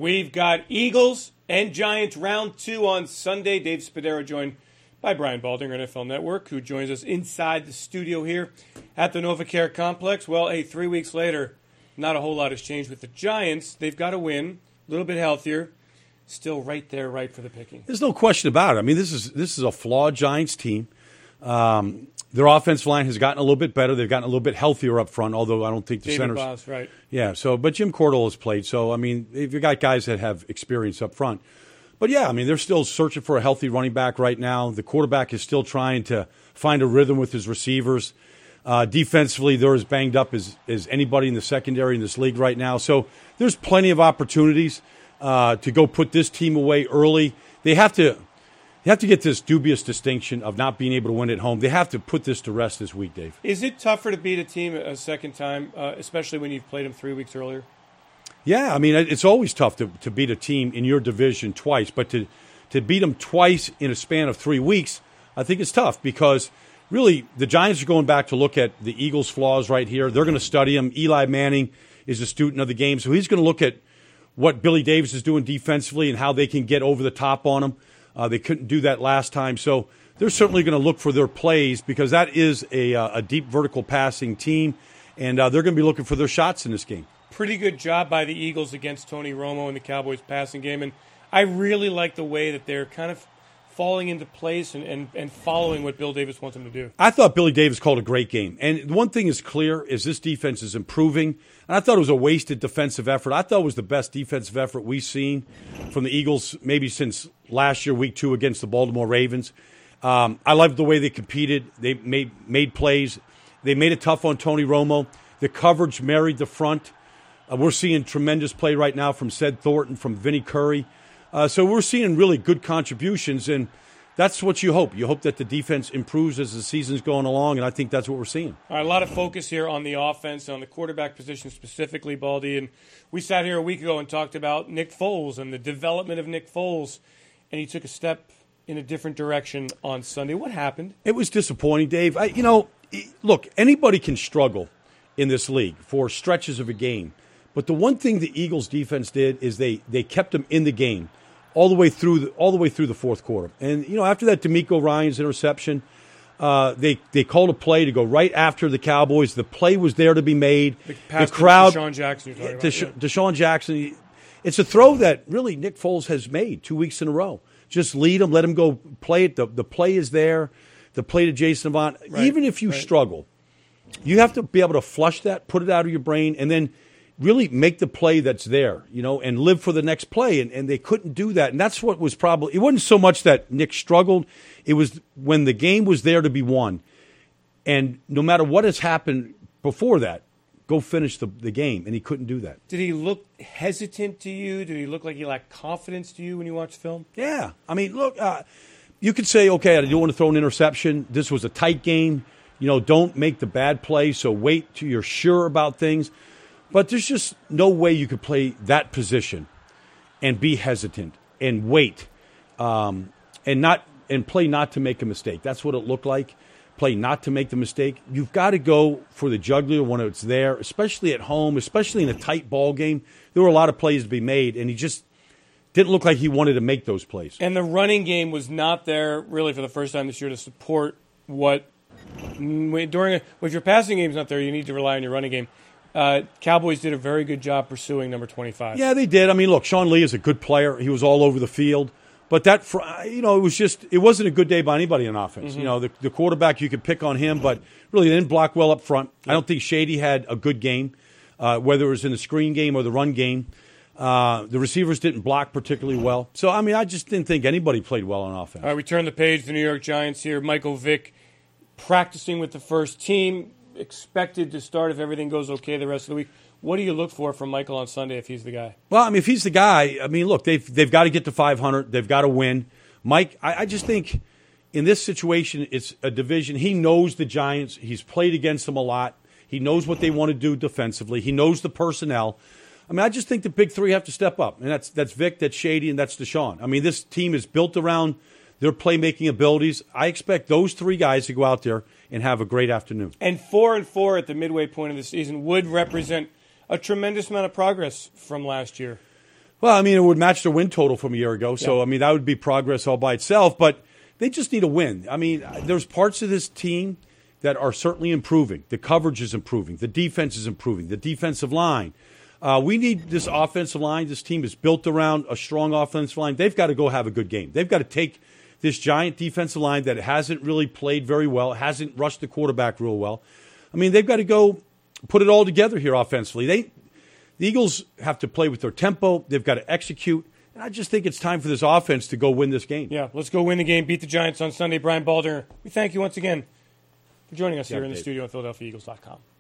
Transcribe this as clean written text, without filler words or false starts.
We've got Eagles and Giants round 2 on Sunday. Dave Spadaro joined by Brian Baldinger, NFL Network, who joins us inside the studio here at the NovaCare Complex. Well, 3 weeks later, not a whole lot has changed with the Giants. They've got to win, a little bit healthier, still right there, right for the picking. There's no question about it. I mean, this is a flawed Giants team. Their offensive line has gotten a little bit better. They've gotten a little bit healthier up front, although I don't think the David centers. Boss, right. Yeah, but Jim Cordell has played. So, I mean, you've got guys that have experience up front. But, yeah, I mean, they're still searching for a healthy running back right now. The quarterback is still trying to find a rhythm with his receivers. Defensively, they're as banged up as anybody in the secondary in this league right now. So there's plenty of opportunities to go put this team away early. They have to get this dubious distinction of not being able to win at home. They have to put this to rest this week, Dave. Is it tougher to beat a team a second time, especially when you've played them 3 weeks earlier? Yeah, I mean, it's always tough to beat a team in your division twice, but to beat them twice in a span of 3 weeks, I think it's tough because really the Giants are going back to look at the Eagles' flaws right here. They're going to study them. Eli Manning is a student of the game, so he's going to look at what Billy Davis is doing defensively and how they can get over the top on him. They couldn't do that last time, so they're certainly going to look for their plays because that is a deep vertical passing team, and they're going to be looking for their shots in this game. Pretty good job by the Eagles against Tony Romo in the Cowboys passing game, and I really like the way that they're kind of falling into place and following what Bill Davis wants them to do. I thought Billy Davis called a great game. And one thing is clear is this defense is improving. And I thought it was a wasted defensive effort. I thought it was the best defensive effort we've seen from the Eagles maybe since last year, week 2 against the Baltimore Ravens. I loved the way they competed. They made plays. They made it tough on Tony Romo. The coverage married the front. We're seeing tremendous play right now from Sed Thornton, from Vinnie Curry. So we're seeing really good contributions, and that's what you hope. You hope that the defense improves as the season's going along, and I think that's what we're seeing. All right, a lot of focus here on the offense, on the quarterback position specifically, Baldy. And we sat here a week ago and talked about Nick Foles and the development of Nick Foles, and he took a step in a different direction on Sunday. What happened? It was disappointing, Dave. Look, anybody can struggle in this league for stretches of a game. But the one thing the Eagles defense did is they kept them in the game all the way through the fourth quarter. And after that DeMeco Ryans interception, they called a play to go right after the Cowboys. The play was there to be made. The crowd, DeSean Jackson, you're talking about. DeSean Jackson. It's a throw that really Nick Foles has made 2 weeks in a row. Just lead him, let him go play it. The play is there. The play to Jason Avant. Right, even if you struggle, you have to be able to flush that, put it out of your brain, and then really make the play that's there, and live for the next play. And they couldn't do that. And that's what was probably – it wasn't so much that Nick struggled. It was when the game was there to be won. And no matter what has happened before that, go finish the game. And he couldn't do that. Did he look hesitant to you? Did he look like he lacked confidence to you when you watched film? Yeah. I mean, look, you could say, okay, I don't want to throw an interception. This was a tight game. Don't make the bad play, so wait till you're sure about things. But there's just no way you could play that position and be hesitant and wait and play not to make a mistake. That's what it looked like. Play not to make the mistake. You've got to go for the jugular when it's there, especially at home, especially in a tight ball game. There were a lot of plays to be made, and he just didn't look like he wanted to make those plays. And the running game was not there really for the first time this year to support what if your passing game's not there, you need to rely on your running game. Cowboys did a very good job pursuing number 25. Yeah, they did. I mean, look, Sean Lee is a good player. He was all over the field. But that, it wasn't a good day by anybody in offense. Mm-hmm. The quarterback, you could pick on him, but really they didn't block well up front. Yeah. I don't think Shady had a good game, whether it was in the screen game or the run game. The receivers didn't block particularly well. So, I mean, I just didn't think anybody played well on offense. All right, we turn the page to the New York Giants here. Michael Vick practicing with the first team, expected to start if everything goes okay the rest of the week. What do you look for from Michael on Sunday if he's the guy? Well, I mean, if he's the guy, I mean, look, they've got to get to 500. They've got to win. Mike, I just think in this situation, it's a division. He knows the Giants. He's played against them a lot. He knows what they want to do defensively. He knows the personnel. I mean, I just think the big three have to step up, and that's Vic, that's Shady, and that's Deshaun. I mean, this team is built around their playmaking abilities. I expect those three guys to go out there and have a great afternoon. And 4-4 at the midway point of the season would represent a tremendous amount of progress from last year. Well, I mean, it would match the win total from a year ago. So, I mean, that would be progress all by itself. But they just need a win. I mean, there's parts of this team that are certainly improving. The coverage is improving. The defense is improving. The defensive line. We need this offensive line. This team is built around a strong offensive line. They've got to go have a good game. They've got to take this giant defensive line that hasn't really played very well, hasn't rushed the quarterback real well. I mean, they've got to go put it all together here offensively. The Eagles have to play with their tempo. They've got to execute. And I just think it's time for this offense to go win this game. Yeah, let's go win the game, beat the Giants on Sunday. Brian Baldinger, we thank you once again for joining us here in the studio at PhiladelphiaEagles.com.